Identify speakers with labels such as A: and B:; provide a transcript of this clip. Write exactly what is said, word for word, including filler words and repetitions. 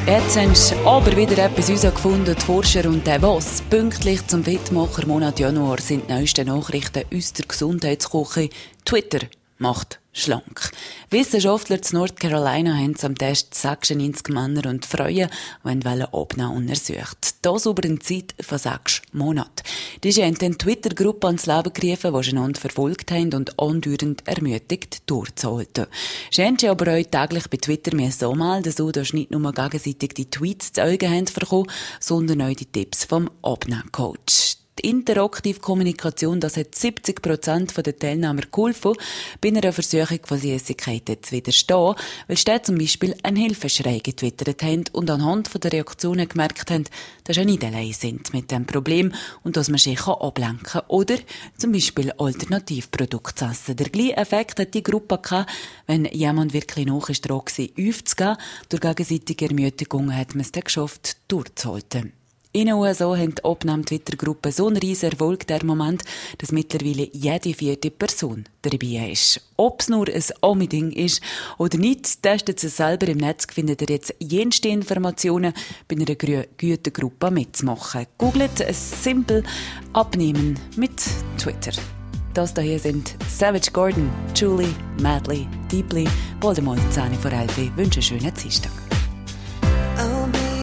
A: Jetzt haben sie aber wieder etwas herausgefunden, die Forscher und der was. Pünktlich zum Wettmacher-Monat Januar sind die neuesten Nachrichten aus der Gesundheitsküche. Twitter macht schlank. Wissenschaftler in North Carolina haben am Test sechsundneunzig Männer und Frauen, die wollen abnehmen, untersucht. Das über eine Zeit von sechs Monaten. Diese haben dann Twitter-Gruppe ans Leben gerufen, die sie einander verfolgt haben und andauernd ermutigt durchzuhalten. Sie haben sich aber auch täglich bei Twitter so melden, so dass nicht nur gegenseitig die Tweets zu Augen haben bekommen, sondern auch die Tipps vom Abnehmcoach. Die interaktive Kommunikation, das hat siebzig Prozent der Teilnehmer geholfen, bei einer Versuchung von Süßigkeiten zu widerstehen, weil sie zum Beispiel einen Hilfeschrei getwittert haben und anhand der Reaktionen gemerkt haben, dass sie nicht allein sind mit dem Problem und dass man sich ablenken kann oder zum Beispiel Alternativprodukte essen. Der gleiche Effekt hat die Gruppe gehabt, wenn jemand wirklich nach ist dran war, aufzugehen. Durch gegenseitige Ermutigung hat man es dann geschafft, durchzuhalten. In den U S A haben die Abnahme-Twitter-Gruppen so einen riesen Erfolg der Moment, dass mittlerweile jede vierte Person dabei ist. Ob es nur ein Ami-Ding ist oder nicht, testet es selber im Netz, findet ihr jetzt jenste Informationen bei einer Gütergruppe mitzumachen. Googelt es simpel Abnehmen mit Twitter. Das hier sind Savage Gordon, Julie, Madly, Deeply, bald einmal zehn vor elf. Wünsche einen schönen Dienstag.